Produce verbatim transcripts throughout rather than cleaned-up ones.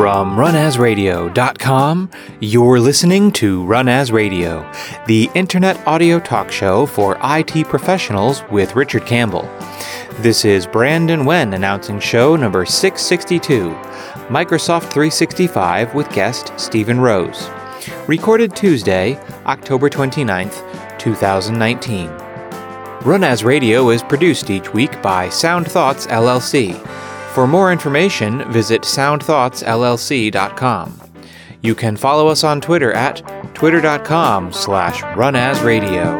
From run as radio dot com, you're listening to Run As Radio, the internet audio talk show for I T professionals with Richard Campbell. This is Brandon Wen announcing show number six sixty-two, Microsoft three sixty-five with guest Stephen Rose. Recorded Tuesday, October twenty-ninth, twenty nineteen. Run As Radio is produced each week by Sound Thoughts L L C. For more information, visit sound thoughts l l c dot com. You can follow us on Twitter at twitter.com slash runasradio.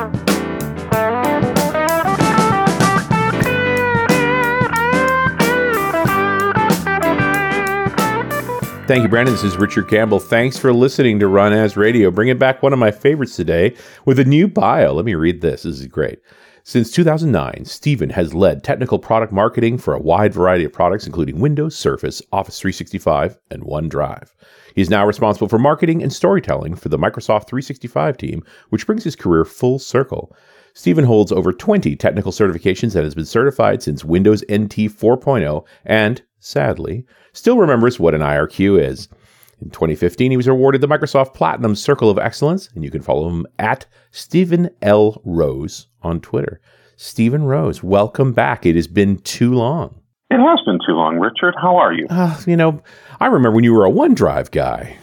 Thank you, Brandon. This is Richard Campbell. Thanks for listening to Run As Radio. Bringing back one of my favorites today with a new bio. Let me read this. This is great. Since two thousand nine, Stephen has led technical product marketing for a wide variety of products, including Windows, Surface, Office three sixty-five, and OneDrive. He is now responsible for marketing and storytelling for the Microsoft three sixty-five team, which brings his career full circle. Stephen holds over twenty technical certifications and has been certified since Windows N T four point oh and, sadly, still remembers what an I R Q is. In twenty fifteen, he was awarded the Microsoft Platinum Circle of Excellence, and you can follow him at Stephen L. Rose on Twitter. Stephen Rose, welcome back. It has been too long. It has been too long, Richard. How are you? Uh, you know, I remember when you were a OneDrive guy.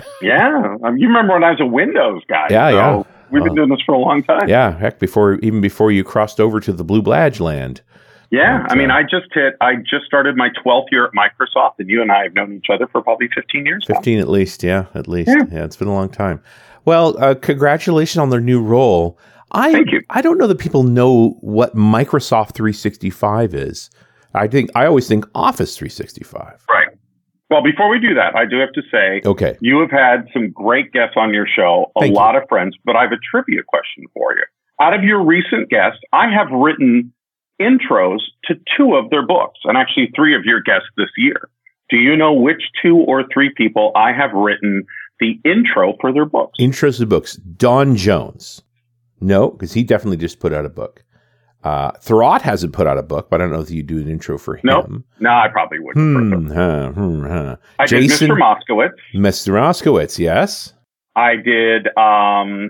yeah. Um, you remember when I was a Windows guy. Yeah, so yeah. We've been uh, doing this for a long time. Yeah, heck, before even before you crossed over to the Blue Badge land. Yeah, and, I mean, uh, I just hit, I just started my twelfth year at Microsoft, and you and I have known each other for probably fifteen years now. fifteen at least, yeah, at least. Yeah, yeah it's been a long time. Well, uh, congratulations on their new role. I, Thank you. I don't know that people know what Microsoft three sixty-five is. I think I always think Office three sixty-five. Right. Well, before we do that, I do have to say, okay, you have had some great guests on your show, a Thank lot you. of friends, but I have a trivia question for you. Out of your recent guests, I have written intros to two of their books, and actually three of your guests this year. Do you know which two or three people I have written the intro for their books? Intros to books. Don Jones. No, because he definitely just put out a book. Uh, Thurrott hasn't put out a book, but I don't know if you do an intro for him. Nope. No, I probably wouldn't. Hmm, huh, hmm, huh. I Jason, did Mister Moskowitz. Mister Moskowitz, yes. I did um,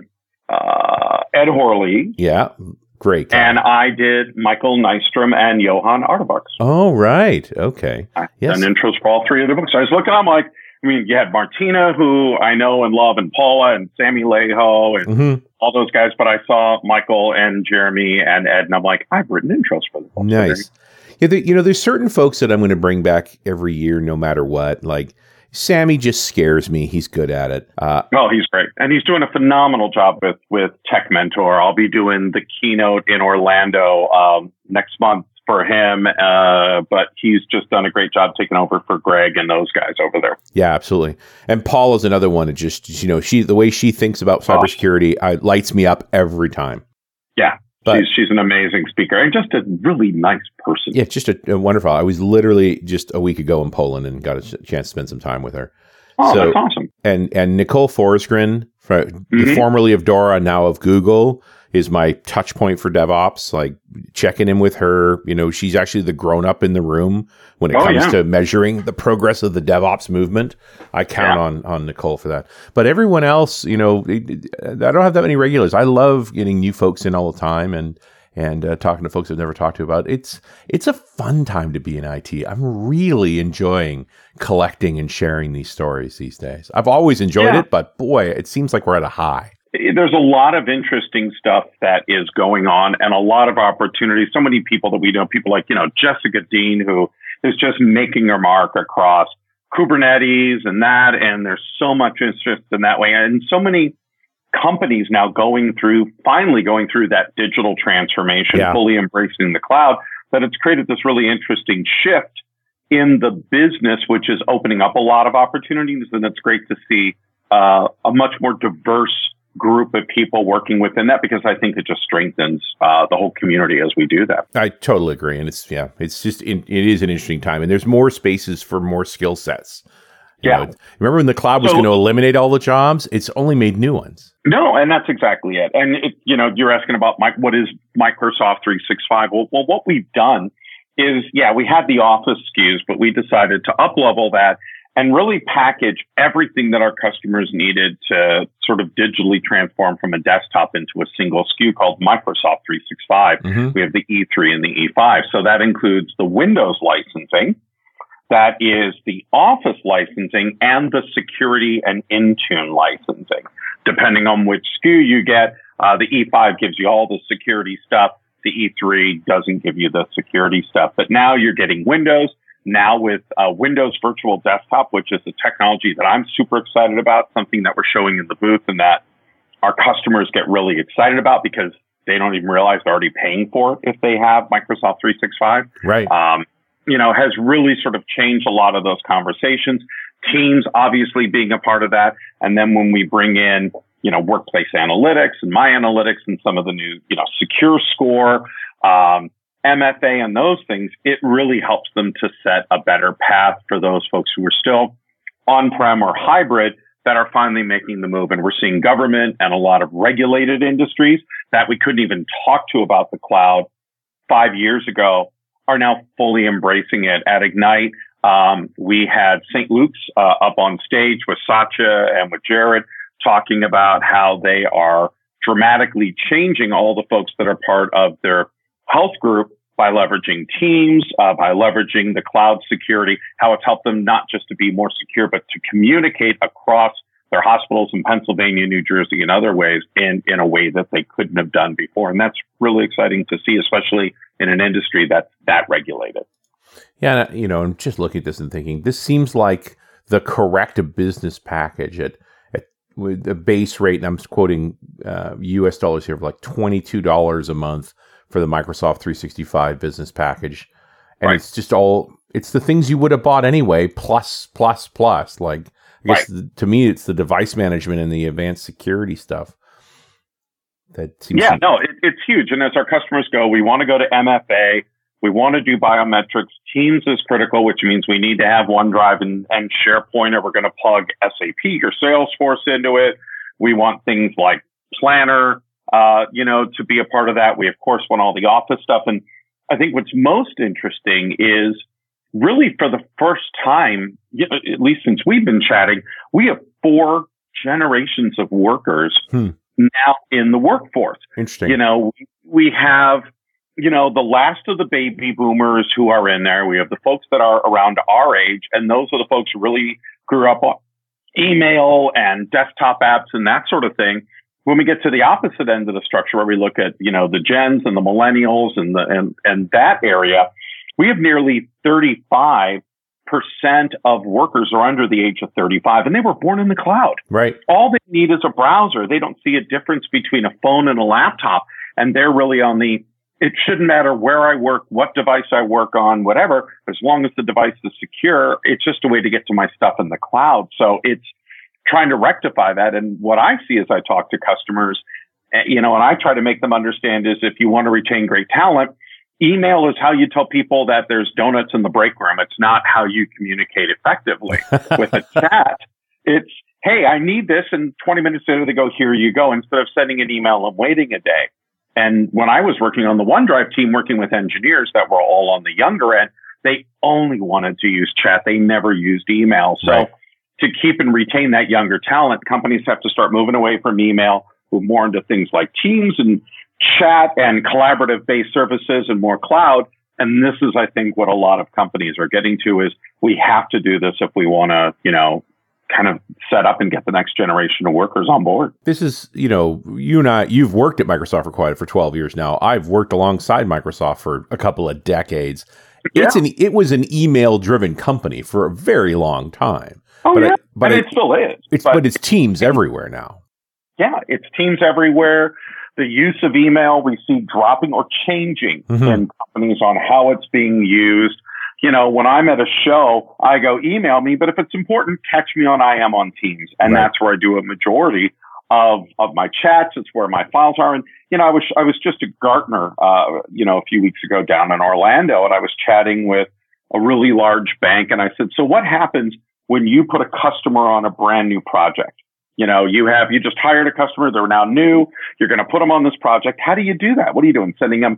uh, Ed Horley. Yeah, great guy. And I did Michael Nystrom and Johan Artebucks. Oh, right. Okay. I yes. done intros for all three of their books. I was looking, I'm like, I mean, you had Martina, who I know and love, and Paula and Sammy Leho and Mm-hmm. all those guys. But I saw Michael and Jeremy and Ed, and I'm like, I've written intros for them. Nice. Yeah, the, you know, there's certain folks that I'm going to bring back every year, no matter what. Like Sammy just scares me. He's good at it. Uh, oh, he's great. And he's doing a phenomenal job with, with Tech Mentor. I'll be doing the keynote in Orlando um, next month for him. Uh, but he's just done a great job taking over for Greg and those guys over there. Yeah, absolutely. And Paul is another one that just, you know, she, the way she thinks about cybersecurity uh, lights me up every time. Yeah. But, she's, she's an amazing speaker and just a really nice person. Yeah, just a, a wonderful. I was literally just a week ago in Poland and got a ch- chance to spend some time with her. Oh, so, that's awesome. And and Nicole Forsgren, for, Mm-hmm. formerly of Dora, now of Google, is my touch point for DevOps. Like checking in with her. You know, she's actually the grown up in the room when it oh, comes yeah. to measuring the progress of the DevOps movement. I count yeah. on on Nicole for that. But everyone else, you know, I don't have that many regulars. I love getting new folks in all the time and. And uh, talking to folks I've never talked to about it's it's a fun time to be in I T. I'm really enjoying collecting and sharing these stories these days. I've always enjoyed yeah. it, but boy, it seems like we're at a high. There's a lot of interesting stuff that is going on and a lot of opportunities. So many people that we know, people like, you know, Jessica Dean, who is just making her mark across Kubernetes and that. And there's so much interest in that way. And so many companies now going through, finally going through that digital transformation, yeah. fully embracing the cloud, that it's created this really interesting shift in the business, which is opening up a lot of opportunities. And it's great to see uh, a much more diverse group of people working within that, because I think it just strengthens uh, the whole community as we do that. I totally agree. And it's, yeah, it's just, it, it is an interesting time. And there's more spaces for more skill sets. You yeah. know, remember when the cloud was so, going to eliminate all the jobs? It's only made new ones. No, and that's exactly it. And, it, you know, you're asking about my, what is Microsoft three sixty-five? Well, well, what we've done is, yeah, we had the Office S K Us, but we decided to up-level that and really package everything that our customers needed to sort of digitally transform from a desktop into a single S K U called Microsoft three sixty-five. Mm-hmm. We have the E three and the E five. So that includes the Windows licensing, that is the Office licensing, and the security and Intune licensing. Depending on which S K U you get, uh, the E five gives you all the security stuff. The E three doesn't give you the security stuff. But now you're getting Windows. Now with uh, Windows Virtual Desktop, which is a technology that I'm super excited about, something that we're showing in the booth and that our customers get really excited about because they don't even realize they're already paying for it if they have Microsoft three sixty-five. Right. Um, you know, has really sort of changed a lot of those conversations. Teams obviously being a part of that. And then when we bring in, you know, Workplace Analytics and My Analytics and some of the new, you know, Secure Score, um, M F A and those things, it really helps them to set a better path for those folks who are still on-prem or hybrid that are finally making the move. And we're seeing government and a lot of regulated industries that we couldn't even talk to about the cloud five years ago are now fully embracing it. At Ignite, um, we had Saint Luke's uh, up on stage with Satya and with Jared talking about how they are dramatically changing all the folks that are part of their health group by leveraging Teams, uh, by leveraging the cloud security, how it's helped them not just to be more secure, but to communicate across their hospitals in Pennsylvania, New Jersey, and other ways in, in a way that they couldn't have done before. And that's really exciting to see, especially in an industry that's that regulated. Yeah, you know, I'm just looking at this and thinking, this seems like the correct business package at, at with the base rate, and I'm quoting uh, U S dollars here, of like twenty-two dollars a month for the Microsoft three sixty-five business package. And right. It's just all, it's the things you would have bought anyway, plus, plus, plus. Like, I guess right. the, to me, it's the device management and the advanced security stuff. That seems yeah, to- no, it, it's huge. And as our customers go, we want to go to M F A. We want to do biometrics. Teams is critical, which means we need to have OneDrive and, and SharePoint, or we're going to plug S A P or Salesforce into it. We want things like Planner, uh, you know, to be a part of that. We, of course, want all the Office stuff. And I think what's most interesting is really for the first time, you know, at least since we've been chatting, we have four generations of workers hmm. now in the workforce. Interesting. You know, we have, you know, the last of the baby boomers who are in there. We have the folks that are around our age, and those are the folks who really grew up on email and desktop apps and that sort of thing. When we get to the opposite end of the structure, where we look at, you know, the gens and the millennials and the and and that area, we have nearly thirty-five percent of workers are under the age of thirty-five, and they were born in the cloud. Right. All they need is a browser. They don't see a difference between a phone and a laptop, and they're really on the, it shouldn't matter where I work, what device I work on, whatever, as long as the device is secure, it's just a way to get to my stuff in the cloud. So it's trying to rectify that. And what I see as I talk to customers, you know, and I try to make them understand is if you want to retain great talent, email is how you tell people that there's donuts in the break room. It's not how you communicate effectively. With a chat, it's, hey, I need this. And twenty minutes later, they go, here you go, instead of sending an email and waiting a day. And when I was working on the OneDrive team, working with engineers that were all on the younger end, they only wanted to use chat. They never used email. So right. to keep and retain that younger talent, companies have to start moving away from email, move more into things like Teams and chat and collaborative-based services and more cloud. And this is, I think, what a lot of companies are getting to is we have to do this if we want to, you know, kind of set up and get the next generation of workers on board. This is, you know, you and I, you've worked at Microsoft for quite for twelve years now. I've worked alongside Microsoft for a couple of decades. Yeah. It's an, it was an email-driven company for a very long time. Oh, but yeah. it, but and it, it still is. It's, but, but it's Teams everywhere now. Yeah, it's Teams everywhere. The use of email we see dropping or changing mm-hmm. in companies on how it's being used. You know, when I'm at a show, I go, email me, but if it's important, catch me on I am on Teams. And right. that's where I do a majority of, of my chats. It's where my files are. And, you know, I was, I was just at Gartner, uh, you know, a few weeks ago down in Orlando, and I was chatting with a really large bank. And I said, so what happens when you put a customer on a brand new project? You know, you have, you just hired a customer. They're now new. You're going to put them on this project. How do you do that? What are you doing? Sending them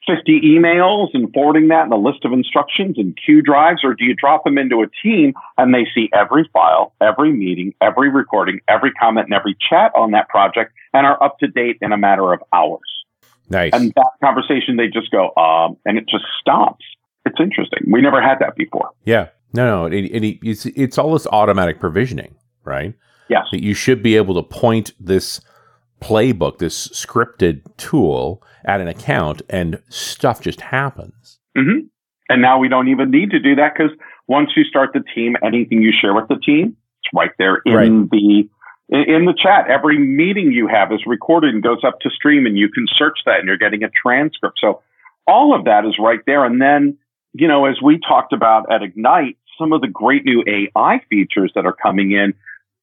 fifty emails and forwarding that in a list of instructions and Q drives, or do you drop them into a team and they see every file, every meeting, every recording, every comment, and every chat on that project and are up to date in a matter of hours? Nice. And that conversation, they just go, um, and it just stops. It's interesting. We never had that before. Yeah. No, no. It, it, it's, it's all this automatic provisioning, right? Yes. That you should be able to point this playbook, this scripted tool at an account, and stuff just happens. Mm-hmm. And now we don't even need to do that, because once you start the team, anything you share with the team, it's right there in right. the in the chat. Every meeting you have is recorded and goes up to stream, and you can search that, and you're getting a transcript. So all of that is right there. And then, you know, as we talked about at Ignite, some of the great new A I features that are coming in.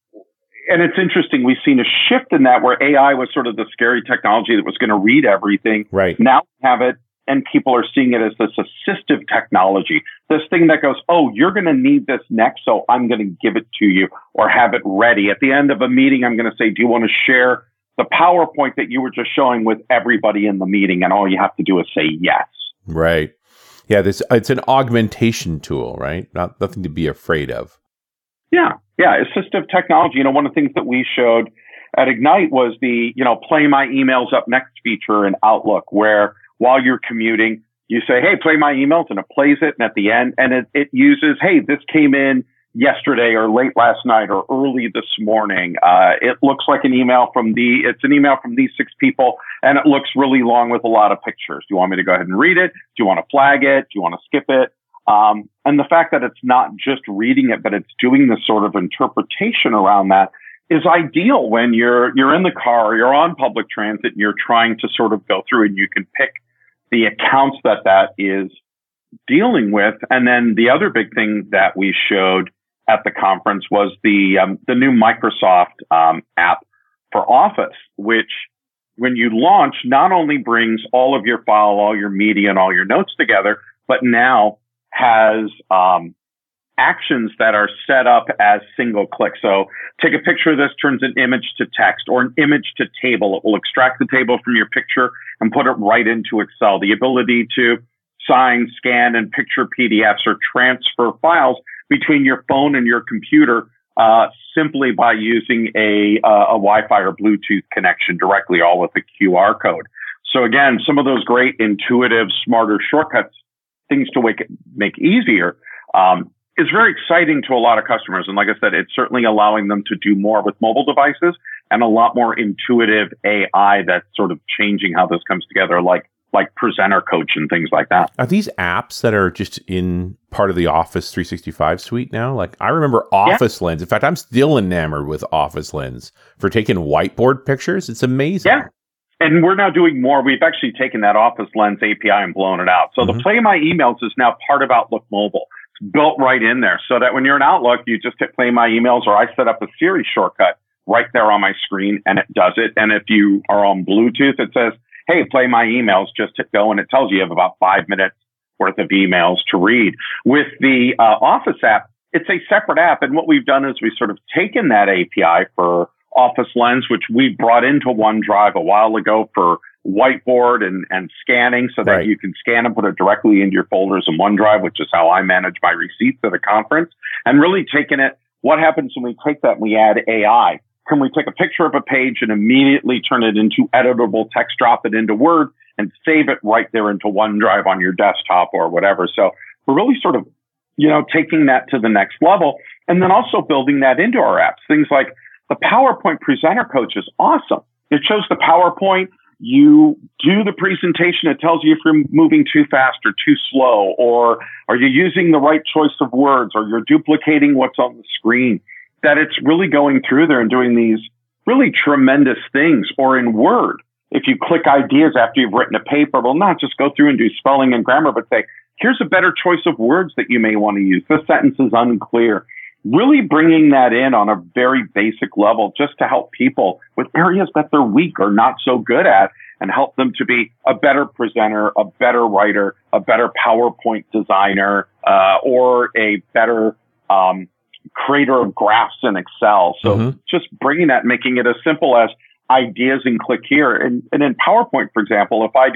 And it's interesting, we've seen a shift in that, where A I was sort of the scary technology that was going to read everything. Right. Now we have it, and people are seeing it as this assistive technology, this thing that goes, oh, you're going to need this next, so I'm going to give it to you or have it ready. At the end of a meeting, I'm going to say, do you want to share the PowerPoint that you were just showing with everybody in the meeting? And all you have to do is say yes. Right. Yeah, this it's an augmentation tool, right? Not nothing to be afraid of. Yeah. Yeah. Assistive technology. You know, one of the things that we showed at Ignite was the, you know, play my emails up next feature in Outlook, where while you're commuting, you say, hey, play my emails, and it plays it. And at the end, and it, it uses, hey, this came in yesterday or late last night or early this morning. Uh, it looks like an email from the, it's an email from these six people, and it looks really long with a lot of pictures. Do you want me to go ahead and read it? Do you want to flag it? Do you want to skip it? Um, and the fact that it's not just reading it, but it's doing this sort of interpretation around that is ideal when you're, you're in the car, you're on public transit, and you're trying to sort of go through, and you can pick the accounts that that is dealing with. And then the other big thing that we showed at the conference was the, um, the new Microsoft, um, app for Office, which when you launch, not only brings all of your file, all your media, and all your notes together, but now has um, actions that are set up as single click. So take a picture of this, turns an image to text or an image to table. It will extract the table from your picture and put it right into Excel. The ability to sign, scan, and picture P D Fs or transfer files between your phone and your computer uh, simply by using a, uh, a Wi-Fi or Bluetooth connection directly, all with a Q R code. So again, some of those great intuitive, smarter shortcuts, things to make, make easier, um, is very exciting to a lot of customers. And like I said, it's certainly allowing them to do more with mobile devices, and a lot more intuitive A I that's sort of changing how this comes together, like like Presenter Coach and things like that. Are these apps that are just in part of the Office three sixty-five suite now? Like, I remember Office yeah. Lens. In fact, I'm still enamored with Office Lens for taking whiteboard pictures. It's amazing. Yeah. And we're now doing more. We've actually taken that Office Lens A P I and blown it out. So mm-hmm. the Play My Emails is now part of Outlook Mobile. It's built right in there, so that when you're in Outlook, you just hit Play My Emails, or I set up a Siri shortcut right there on my screen, and it does it. And if you are on Bluetooth, it says, hey, play my emails, just hit go, and it tells you you have about five minutes worth of emails to read. With the uh, Office app, it's a separate app. And what we've done is we've sort of taken that A P I for Office Lens, which we brought into OneDrive a while ago for whiteboard and, and scanning, so that right. you can scan and put it directly into your folders in OneDrive, which is how I manage my receipts at a conference. And really taking it, what happens when we take that and we add A I? Can we take a picture of a page and immediately turn it into editable text, drop it into Word, and save it right there into OneDrive on your desktop or whatever? So we're really sort of, you know, taking that to the next level, and then also building that into our apps. Things like the PowerPoint Presenter Coach is awesome. It shows the PowerPoint. You do the presentation. It tells you if you're moving too fast or too slow, or are you using the right choice of words, or you're duplicating what's on the screen. That it's really going through there and doing these really tremendous things. Or in Word, if you click ideas after you've written a paper, it'll not just go through and do spelling and grammar, but say, here's a better choice of words that you may want to use. This sentence is unclear. Really bringing that in on a very basic level, just to help people with areas that they're weak or not so good at, and help them to be a better presenter, a better writer, a better PowerPoint designer, uh, or a better um creator of graphs in Excel. So mm-hmm. just bringing that, making it as simple as ideas and click here. And, and in PowerPoint, for example, if I do a,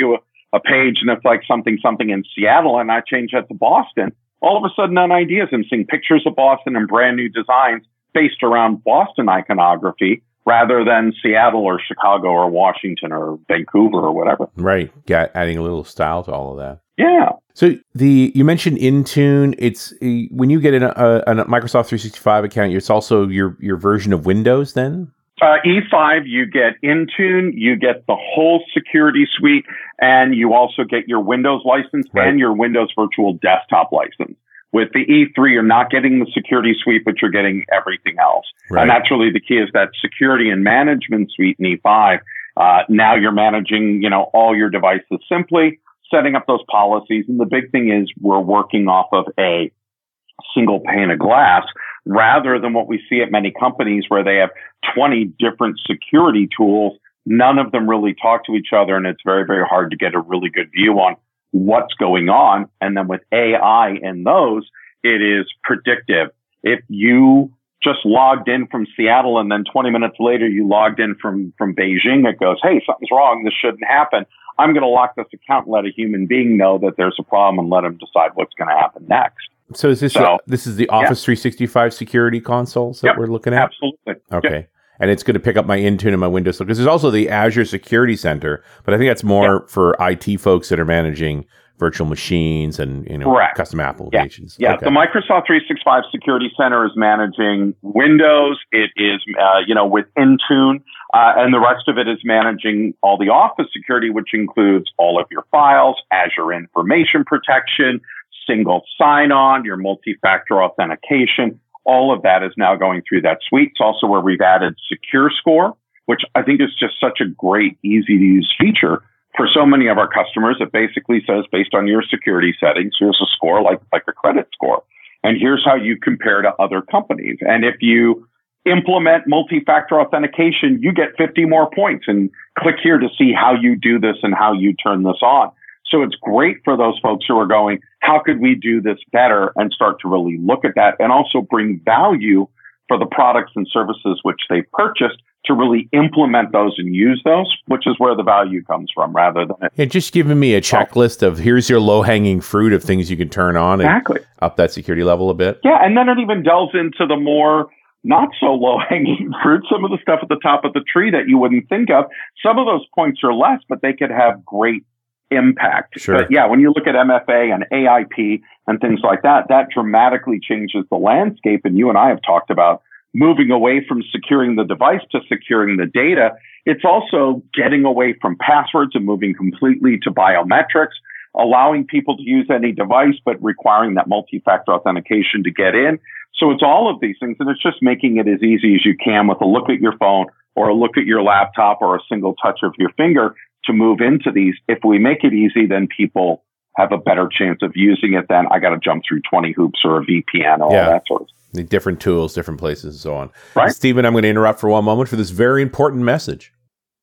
a page and it's like something, something in Seattle, and I change that to Boston, all of a sudden on Ideas, I'm seeing pictures of Boston and brand new designs based around Boston iconography rather than Seattle or Chicago or Washington or Vancouver or whatever. Right. Yeah, adding a little style to all of that. Yeah. So the you mentioned Intune. It's uh, when you get in a, a, a Microsoft three sixty-five account, it's also your your version of Windows then? Uh, E five, you get Intune, you get the whole security suite, and you also get your Windows license Right. and your Windows Virtual Desktop license. With the E three, you're not getting the security suite, but you're getting everything else. Right. And that's really the key, is that security and management suite in E five. Uh, now you're managing, you know, all your devices simply, setting up those policies. And the big thing is we're working off of a single pane of glass rather than what we see at many companies where they have twenty different security tools. None of them really talk to each other, and it's very, very hard to get a really good view on what's going on. And then with A I in those, it is predictive. If you just logged in from Seattle and then twenty minutes later you logged in from, from Beijing, it goes, hey, something's wrong. This shouldn't happen. I'm going to lock this account and let a human being know that there's a problem and let them decide what's going to happen next. So is this So, a, this is the Office yeah. three sixty-five security consoles that Yep, we're looking at? Absolutely. Okay. Yep. And it's going to pick up my Intune and my Windows. Because there's also the Azure Security Center, but I think that's more Yep. for I T folks that are managing virtual machines and, you know, Correct. custom applications. Yeah, Okay. the Microsoft three sixty-five Security Center is managing Windows. It is, uh, you know, with Intune, uh, and the rest of it is managing all the Office security, which includes all of your files, Azure information protection, single sign-on, your multi-factor authentication. All of that is now going through that suite. It's also where we've added Secure Score, which I think is just such a great, easy-to-use feature for so many of our customers. It basically says, based on your security settings, here's a score like, like a credit score. And here's how you compare to other companies. And if you implement multi-factor authentication, you get fifty more points. And click here to see how you do this and how you turn this on. So it's great for those folks who are going, how could we do this better, and start to really look at that and also bring value for the products and services which they purchased to really implement those and use those, which is where the value comes from rather than it. Yeah, just giving me a checklist of here's your low-hanging fruit of things you can turn on and Exactly. up that security level a bit. Yeah, and then it even delves into the more not so low-hanging fruit, some of the stuff at the top of the tree that you wouldn't think of. Some of those points are less, but they could have great impact. Sure. But yeah, when you look at M F A and A I P and things like that, that dramatically changes the landscape. And you and I have talked about moving away from securing the device to securing the data. It's also getting away from passwords and moving completely to biometrics, allowing people to use any device, but requiring that multi-factor authentication to get in. So it's all of these things, and it's just making it as easy as you can with a look at your phone or a look at your laptop or a single touch of your finger to move into these. If we make it easy, then people have a better chance of using it than I got to jump through twenty hoops or a V P N or Yeah. all that sort of stuff. The different tools, different places, and so on. Right. Stephen, I'm going to interrupt for one moment for this very important message.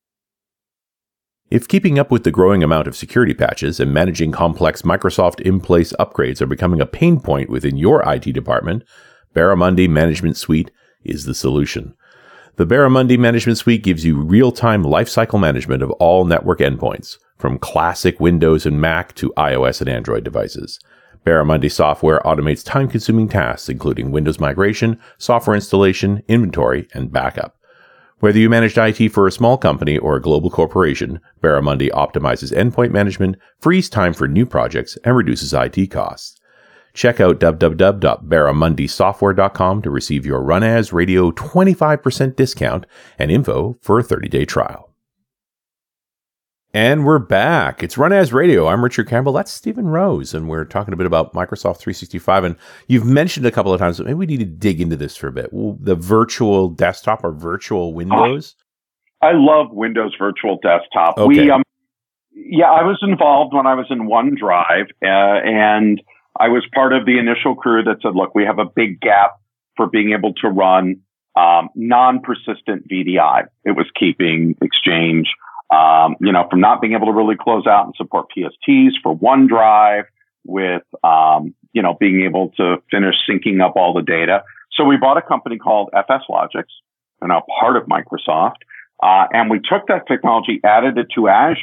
If keeping up with the growing amount of security patches and managing complex Microsoft in-place upgrades are becoming a pain point within your I T department, Barramundi Management Suite is the solution. The Barramundi Management Suite gives you real-time lifecycle management of all network endpoints, from classic Windows and Mac to iOS and Android devices. Barramundi software automates time-consuming tasks, including Windows migration, software installation, inventory, and backup. Whether you managed I T for a small company or a global corporation, Barramundi optimizes endpoint management, frees time for new projects, and reduces I T costs. Check out w w w dot barramundi software dot com to receive your Run As Radio twenty-five percent discount and info for a thirty-day trial. And we're back. It's Run As Radio. I'm Richard Campbell. That's Stephen Rose, and we're talking a bit about Microsoft three sixty-five. And you've mentioned a couple of times, but maybe we need to dig into this for a bit. The virtual desktop or virtual Windows? Oh, I love Windows Virtual Desktop. Okay. We, um, yeah, I was involved when I was in OneDrive, uh, and I was part of the initial crew that said, look, we have a big gap for being able to run um, non-persistent V D I. It was keeping Exchange, um, you know, from not being able to really close out and support P S Ts for OneDrive with, um, you know, being able to finish syncing up all the data. So we bought a company called F S Logics, and now part of Microsoft. Uh, and we took that technology, added it to Azure,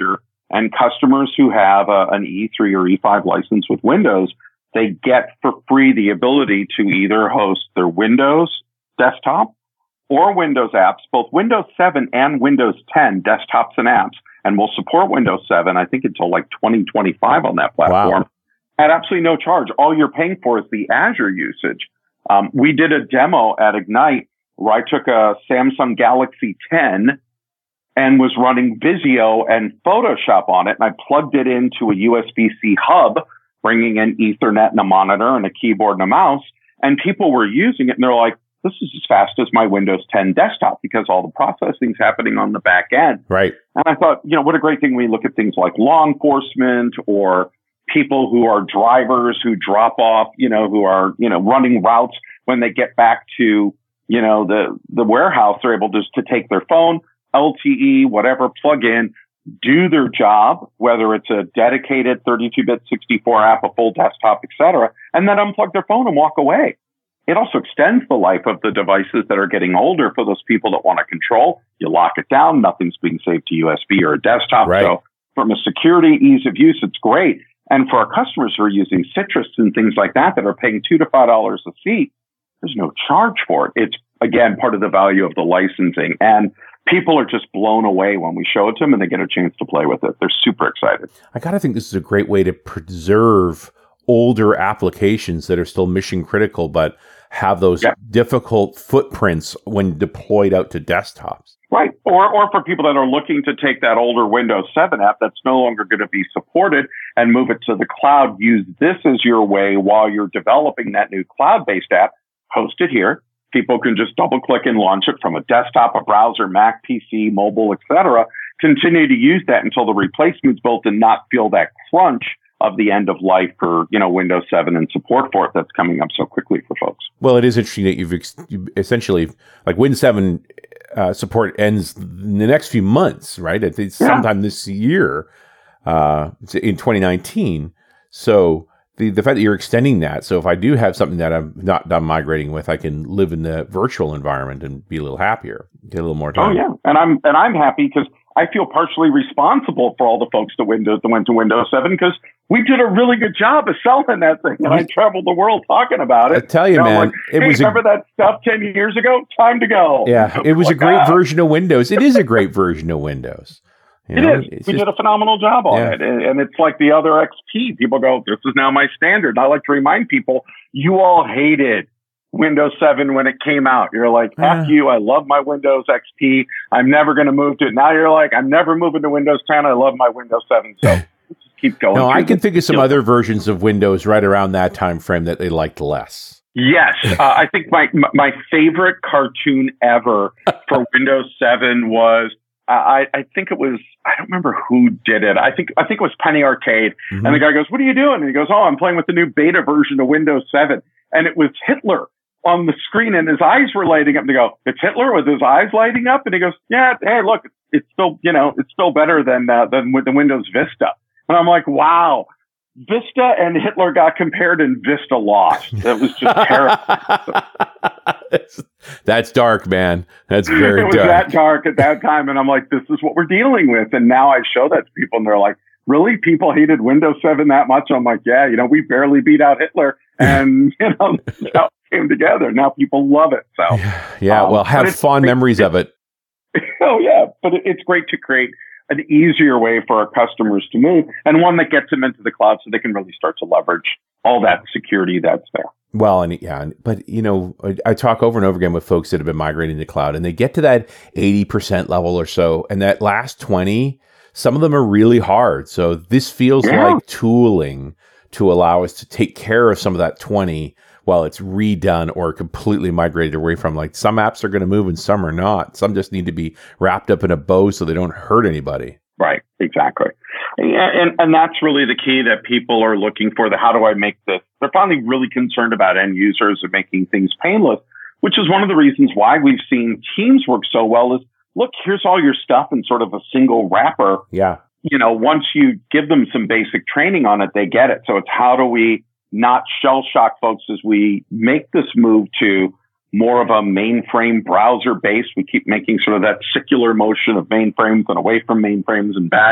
And customers who have a, an E three or E five license with Windows, they get for free the ability to either host their Windows desktop or Windows apps, both Windows seven and Windows ten desktops and apps. And we'll support Windows seven, I think, until like twenty twenty-five on that platform. Wow. At absolutely no charge. All you're paying for is the Azure usage. Um, we did a demo at Ignite where I took a Samsung Galaxy ten and was running Visio and Photoshop on it. And I plugged it into a U S B C hub, bringing in Ethernet and a monitor and a keyboard and a mouse. And people were using it and they're like, this is as fast as my Windows ten desktop because all the processing's happening on the back end. Right. And I thought, you know, what a great thing when we look at things like law enforcement or people who are drivers who drop off, you know, who are, you know, running routes when they get back to, you know, the, the warehouse, they're able just to take their phone, L T E, whatever, plug in, do their job, whether it's a dedicated thirty-two bit sixty-four app, a full desktop, et cetera, and then unplug their phone and walk away. It also extends the life of the devices that are getting older for those people that want to control. You lock it down. Nothing's being saved to U S B or a desktop. Right. So from a security, ease of use, it's great. And for our customers who are using Citrus and things like that, that are paying two to five dollars a seat, there's no charge for it. It's, again, part of the value of the licensing. And people are just blown away when we show it to them and they get a chance to play with it. They're super excited. I got to think this is a great way to preserve older applications that are still mission critical, but have those yeah. difficult footprints when deployed out to desktops. Right. Or or for people that are looking to take that older Windows seven app that's no longer going to be supported and move it to the cloud, use this as your way while you're developing that new cloud-based app, host it here. People can just double-click and launch it from a desktop, a browser, Mac, P C, mobile, et cetera. Continue to use that until the replacement's built and not feel that crunch of the end of life for, you know, Windows seven and support for it that's coming up so quickly for folks. Well, it is interesting that you've ex- you essentially, like Windows seven uh, support ends in the next few months, right? It's yeah. sometime this year, uh, in twenty nineteen. So the, the fact that you're extending that, so if I do have something that I'm not done migrating with, I can live in the virtual environment and be a little happier, get a little more time. Oh yeah, and I'm and I'm happy because I feel partially responsible for all the folks that Windows that went to Windows seven because we did a really good job of selling that thing, and I traveled the world talking about it. I tell you, you know, man, like, hey, it was remember a, that stuff ten years ago? Time to go. Yeah, it was a great version of Windows. It is a great version of Windows. You know, it is. We just, did a phenomenal job on yeah. it, and, and it's like the other X P. People go, "This is now my standard." And I like to remind people, you all hated Windows seven when it came out. You're like, uh, F you, I love my Windows X P. I'm never going to move to it. Now you're like, I'm never moving to Windows ten. I love my Windows seven. So let's just keep going. No, I can think of some other versions of Windows right around that time frame that they liked less. Yes. uh, I think my, my favorite cartoon ever for Windows seven was, uh, I, I think it was, I don't remember who did it. I think, I think it was Penny Arcade. Mm-hmm. And the guy goes, what are you doing? And he goes, oh, I'm playing with the new beta version of Windows seven. And it was Hitler on the screen and his eyes were lighting up. And they go, it's Hitler with his eyes lighting up? And he goes, yeah, hey, look, it's still, you know, it's still better than, uh, than with the Windows Vista. And I'm like, wow, Vista and Hitler got compared and Vista lost. That was just terrible. that's, that's dark, man. That's very dark. It was dark. that dark at that time. And I'm like, this is what we're dealing with. And now I show that to people and they're like, really? People hated Windows seven that much? I'm like, yeah, you know, we barely beat out Hitler. And, you know, it came together. Now people love it. So, yeah, um, well, have fond great. memories of it. Oh, yeah. But it, it's great to create an easier way for our customers to move and one that gets them into the cloud so they can really start to leverage all that security that's there. Well, and yeah, but you know, I, I talk over and over again with folks that have been migrating to the cloud and they get to that eighty percent level or so. And that last twenty, some of them are really hard. So this feels yeah. like tooling to allow us to take care of some of that twenty while it's redone or completely migrated away from. Like some apps are going to move and some are not. Some just need to be wrapped up in a bow so they don't hurt anybody. Right, exactly. And, and, and that's really the key that people are looking for. The how do I make this? They're finally really concerned about end users and making things painless, which is one of the reasons why we've seen Teams work so well is, look, here's all your stuff in sort of a single wrapper. Yeah. You know, once you give them some basic training on it, they get it. So it's how do we not shell shock folks as we make this move to more of a mainframe browser base. We keep making sort of that circular motion of mainframes and away from mainframes and back.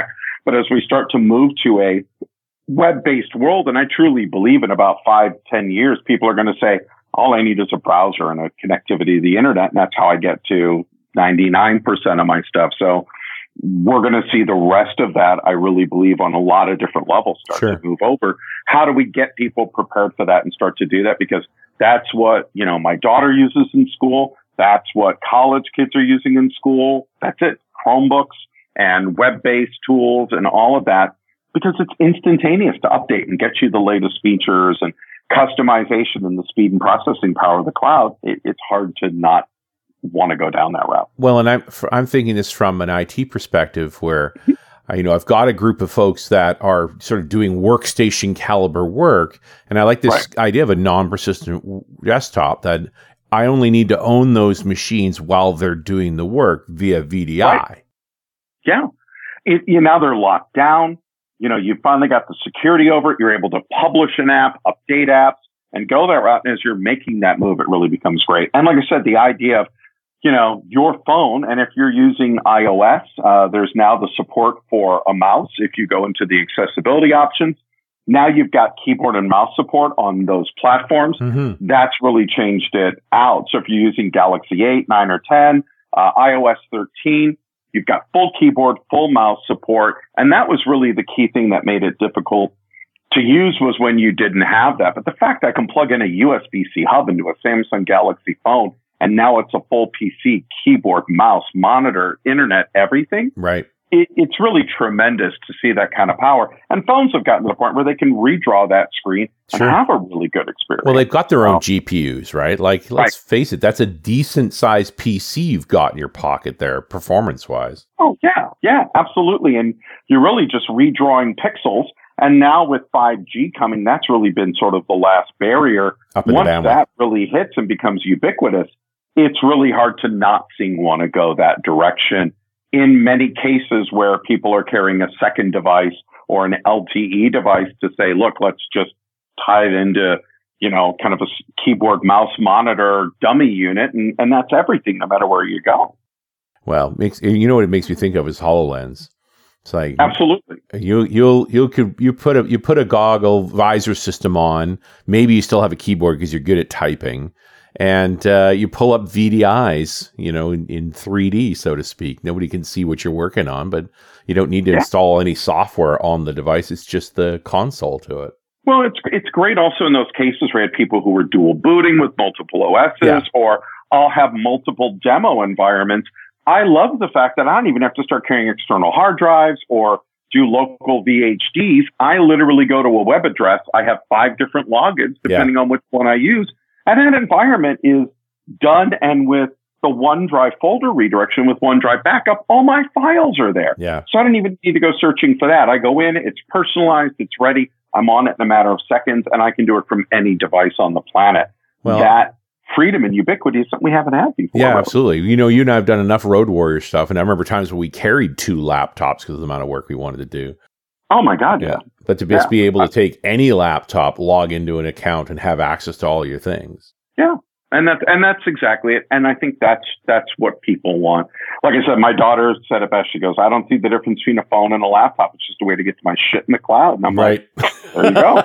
But as we start to move to a web-based world, and I truly believe in about five, ten years, people are going to say, all I need is a browser and a connectivity to the internet. And that's how I get to ninety-nine percent of my stuff. So we're going to see the rest of that, I really believe, on a lot of different levels start Sure. to move over. How do we get people prepared for that and start to do that? Because that's what, you know, my daughter uses in school. That's what college kids are using in school. That's it. Chromebooks and web-based tools and all of that, because it's instantaneous to update and get you the latest features and customization and the speed and processing power of the cloud. It, it's hard to not want to go down that route. Well, and I'm I'm thinking this from an I T perspective, where uh, you know I've got a group of folks that are sort of doing workstation caliber work, and I like this Right. idea of a non-persistent desktop that I only need to own those machines while they're doing the work via V D I. Right. Yeah, it, you know, now they're locked down. You know, you finally got the security over it. You're able to publish an app, update apps, and go that route. And as you're making that move, it really becomes great. And like I said, the idea of, you know, your phone, and if you're using iOS, uh, there's now the support for a mouse. If you go into the accessibility options, now you've got keyboard and mouse support on those platforms. Mm-hmm. That's really changed it out. So if you're using Galaxy eight, nine, or ten, uh, iOS thirteen, you've got full keyboard, full mouse support. And that was really the key thing that made it difficult to use, was when you didn't have that. But the fact I can plug in a U S B-C hub into a Samsung Galaxy phone, and now it's a full P C, keyboard, mouse, monitor, internet, everything. Right. It, it's really tremendous to see that kind of power. And phones have gotten to the point where they can redraw that screen and Sure. have a really good experience. Well, they've got their own Um, G P Us, right? Like, let's Right. face it, that's a decent sized P C you've got in your pocket there, performance wise. Oh, yeah, yeah, absolutely. And you're really just redrawing pixels. And now with five G coming, that's really been sort of the last barrier. Up in the Once bandwidth. that really hits and becomes ubiquitous, it's really hard to not seeing want to go that direction. In many cases where people are carrying a second device or an L T E device to say, look, let's just tie it into, you know, kind of a s- keyboard, mouse, monitor, dummy unit. And, and that's everything, no matter where you go. Well, makes you know what it makes me think of is HoloLens. It's like Absolutely. you you'll you could you put a you put a goggle visor system on. Maybe you still have a keyboard because you're good at typing, and uh, you pull up V D Is, you know, in, in three D, so to speak. Nobody can see what you're working on, but you don't need to Yeah. install any software on the device. It's just the console to it. Well, it's it's great also in those cases where you had people who were dual booting with multiple O Ss, Yeah. or I'll have multiple demo environments. I love the fact that I don't even have to start carrying external hard drives or do local V H Ds. I literally go to a web address. I have five different logins depending on which one I use. And that environment is done, and with the OneDrive folder redirection with OneDrive backup, all my files are there. Yeah. So I don't even need to go searching for that. I go in, it's personalized, it's ready. I'm on it in a matter of seconds, and I can do it from any device on the planet. Well, that freedom and ubiquity is something we haven't had before. yeah, really. absolutely. You know, you and I have done enough Road Warrior stuff, and I remember times when we carried two laptops because of the amount of work we wanted to do. Oh my God, yeah. Yeah. But to just Yeah. be able to take any laptop, log into an account, and have access to all your things. Yeah. And that's, and that's exactly it. And I think that's, that's what people want. Like I said, my daughter said it best. She goes, I don't see the difference between a phone and a laptop. It's just a way to get to my shit in the cloud. And I'm Right. like, there you go.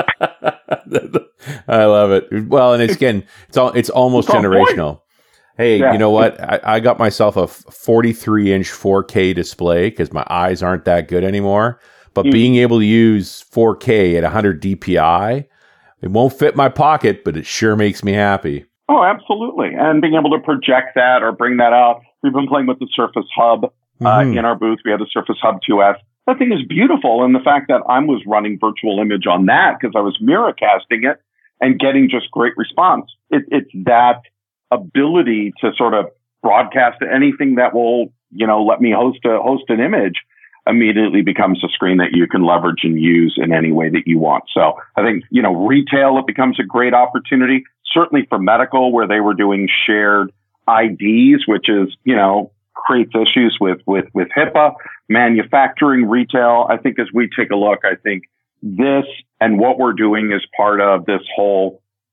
I love it. Well, and it's, again, it's all, it's almost It's on generational. Hey, Yeah. you know what? I, I got myself a forty-three inch four K display because my eyes aren't that good anymore. But Mm. being able to use four K at one hundred D P I, it won't fit my pocket, but it sure makes me happy. Oh, absolutely. And being able to project that or bring that out. We've been playing with the Surface Hub uh, Mhm. in our booth. We have the Surface Hub two S. That thing is beautiful. And the fact that I was running virtual image on that because I was mirror casting it and getting just great response. It, it's that ability to sort of broadcast anything that will, you know, let me host a host an image immediately becomes a screen that you can leverage and use in any way that you want. So I think, you know, retail, it becomes a great opportunity, certainly for medical, where they were doing shared I Ds, which is, you know, creates issues with, with, with HIPAA. Manufacturing, retail, I think as we take a look, I think this and what we're doing is part of this whole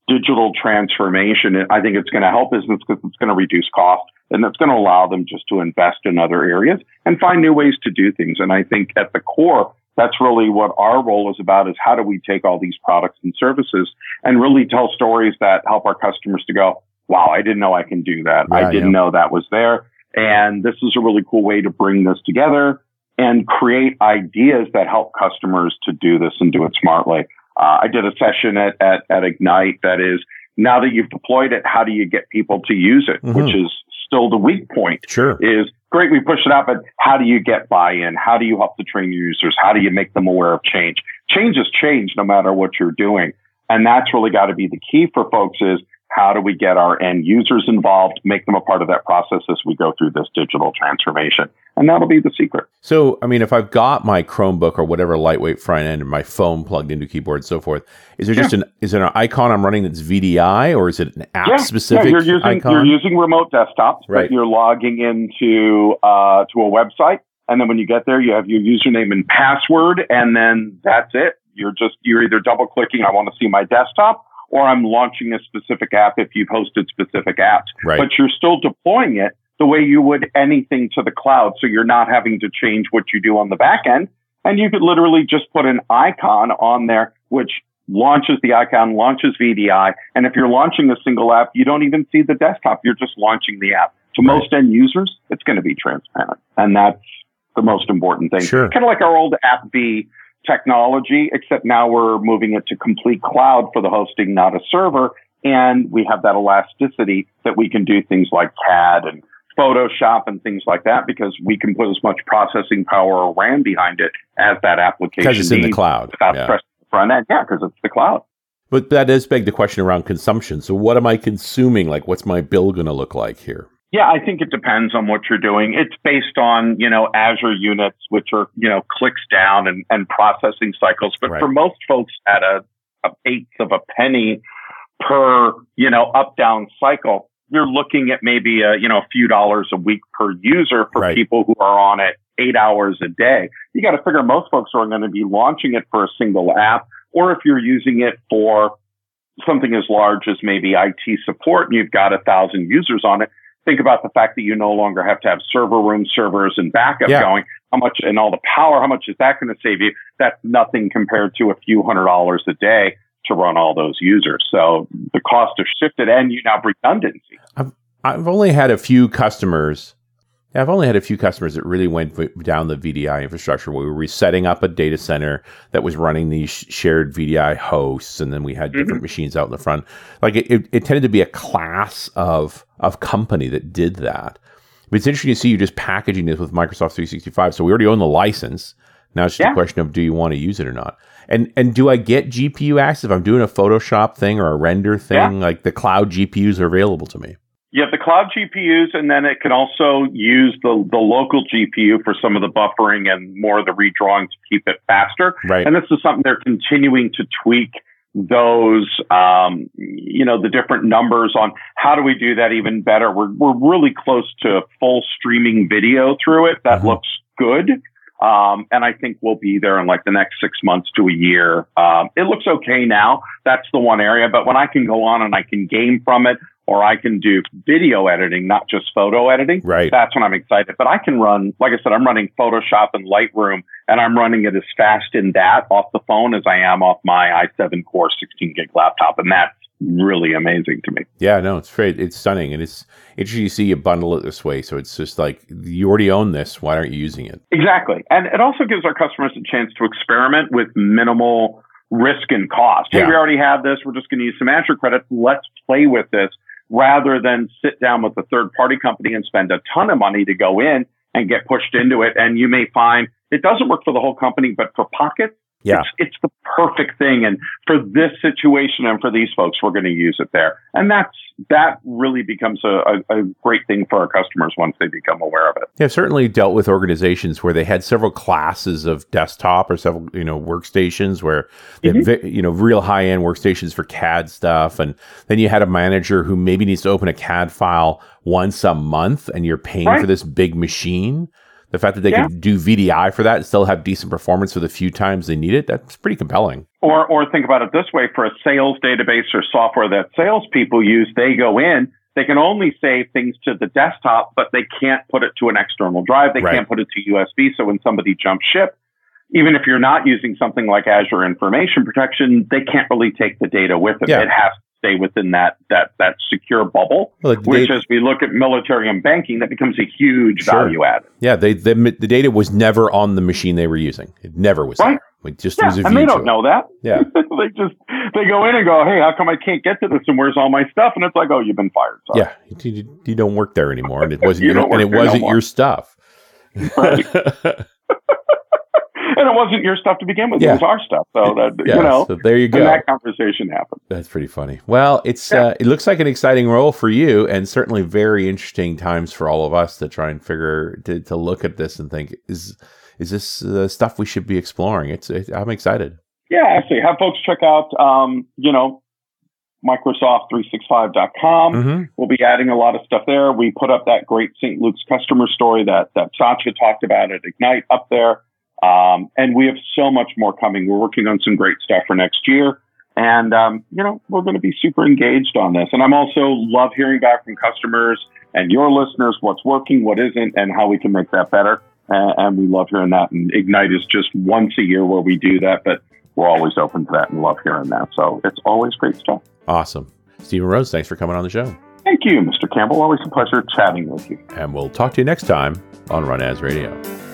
digital transformation, I think it's going to help business because it's going to reduce cost, and it's going to allow them just to invest in other areas and find new ways to do things. And I think at the core, that's really what our role is about, is how do we take all these products and services and really tell stories that help our customers to go, wow, I didn't know I can do that. Yeah, I didn't yeah. know that was there. And this is a really cool way to bring this together and create ideas that help customers to do this and do it smartly. Uh, I did a session at, at, at Ignite that is, now that you've deployed it, how do you get people to use it? Mm-hmm. Which is still the weak point. Sure. Is great, we push it out, but how do you get buy-in? How do you help to train your users? How do you make them aware of change? Change is change no matter what you're doing. And that's really got to be the key for folks is, how do we get our end users involved, make them a part of that process as we go through this digital transformation? And that'll be the secret. So, I mean, if I've got my Chromebook or whatever lightweight front end and my phone plugged into keyboard and so forth, is there just yeah. an is there an icon I'm running that's V D I, or is it an app yeah. specific yeah, you're using, icon? You're using remote desktops, right. but you're logging into uh, to a website, and then when you get there, you have your username and password, and then that's it. You're just you're either double clicking, I want to see my desktop, or I'm launching a specific app if you've hosted specific apps. Right. But you're still deploying it the way you would anything to the cloud. So you're not having to change what you do on the back end. And you could literally just put an icon on there, which launches the icon, launches V D I. And if you're launching a single app, you don't even see the desktop. You're just launching the app. To right. most end users, it's going to be transparent. And that's the most important thing. Sure. Kind of like our old AppV technology, except now we're moving it to complete cloud for the hosting, not a server. And we have that elasticity that we can do things like C A D and Photoshop and things like that, because we can put as much processing power or RAM behind it as that application because it's needs in the cloud. Without yeah. pressing the front end. Yeah, because it's the cloud. But that does beg the question around consumption. So what am I consuming? Like, what's my bill going to look like here? Yeah, I think it depends on what you're doing. It's based on, you know, Azure units, which are, you know, clicks down and, and processing cycles. But right. for most folks, at a, a eighth of a penny per, you know, up down cycle, you're looking at maybe a, you know, a few dollars a week per user for right. people who are on it eight hours a day. You got to figure most folks are going to be launching it for a single app, or if you're using it for something as large as maybe I T support and you've got a thousand users on it. Think about the fact that you no longer have to have server room servers and backup yeah. going. How much, and all the power, how much is that going to save you? That's nothing compared to a few hundred dollars a day to run all those users. So the cost has shifted, and you have redundancy. I've, I've only had a few customers. I've only had a few customers that really went v- down the V D I infrastructure where we were setting up a data center that was running these shared V D I hosts, and then we had different mm-hmm. machines out in the front. Like it, it, it tended to be a class of of company that did that. But it's interesting to see you just packaging this with Microsoft three sixty-five. So we already own the license. Now it's just yeah. a question of, do you want to use it or not? And and do I get G P U access if I'm doing a Photoshop thing or a render thing? Yeah. Like the cloud G P Us are available to me. You have the cloud G P Us, and then it can also use the, the local G P U for some of the buffering and more of the redrawing to keep it faster. Right. And this is something they're continuing to tweak those, um, you know, the different numbers on how do we do that even better. We're we're really close to full streaming video through it. That mm-hmm. looks good. Um, and I think we'll be there in like the next six months to a year. Um, it looks okay now. That's the one area. But when I can go on and I can game from it, or I can do video editing, not just photo editing, right. that's when I'm excited. But I can run, like I said, I'm running Photoshop and Lightroom, and I'm running it as fast in that off the phone as I am off my i seven core sixteen gig laptop. And that's really amazing to me. Yeah, no, it's great. It's stunning. And it's interesting to see you bundle it this way. So it's just like, you already own this. Why aren't you using it? Exactly. And it also gives our customers a chance to experiment with minimal risk and cost. Hey, yeah. we already have this. We're just going to use some Azure credits. Let's play with this, rather than sit down with a third-party company and spend a ton of money to go in and get pushed into it. And you may find it doesn't work for the whole company, but for pockets, yeah. it's, it's the perfect thing. And for this situation and for these folks, we're going to use it there. And that's that really becomes a, a, a great thing for our customers once they become aware of it. Yeah, I've certainly dealt with organizations where they had several classes of desktop or several, you know, workstations where they mm-hmm. had, you know, real high-end workstations for C A D stuff. And then you had a manager who maybe needs to open a C A D file once a month and you're paying right. for this big machine. The fact that they Yeah. can do V D I for that and still have decent performance for the few times they need it, that's pretty compelling. Or, or think about it this way, for a sales database or software that salespeople use, they go in, they can only save things to the desktop, but they can't put it to an external drive. They Right. can't put it to U S B. So when somebody jumps ship, even if you're not using something like Azure Information Protection, they can't really take the data with them. Yeah. It has to stay within that that that secure bubble, Well, the which data- as we look at military and banking, that becomes a huge Sure. value add. Yeah, they, they the data was never on the machine they were using. It never was Right. there. It just Yeah, was a view and they to don't it. know that. Yeah. they just they go in and go, hey, how come I can't get to this? And where's all my stuff? And it's like, oh, you've been fired. Sorry. Yeah, you, you- you don't work there anymore, and it wasn't You your, don't and work it there no wasn't more. your stuff. Right. And it wasn't your stuff to begin with. Yeah. It was our stuff. So that Yeah, you know, so there you go. and that conversation happened. That's pretty funny. Well, it's Yeah. uh, it looks like an exciting role for you, and certainly very interesting times for all of us to try and figure to, to look at this and think is is this uh, stuff we should be exploring? It's it, I'm excited. Yeah, actually, have folks check out, um, you know, Microsoft three sixty-five dot com. Mm-hmm. We'll be adding a lot of stuff there. We put up that great Saint Luke's customer story that that Satya talked about at Ignite up there. Um, and we have so much more coming. We're working on some great stuff for next year. And, um, you know, we're going to be super engaged on this. And I'm also love hearing back from customers and your listeners, what's working, what isn't, and how we can make that better. Uh, and we love hearing that. And Ignite is just once a year where we do that, but we're always open to that and love hearing that. So it's always great stuff. Awesome. Stephen Rose, thanks for coming on the show. Thank you, Mister Campbell. Always a pleasure chatting with you. And we'll talk to you next time on Run As Radio.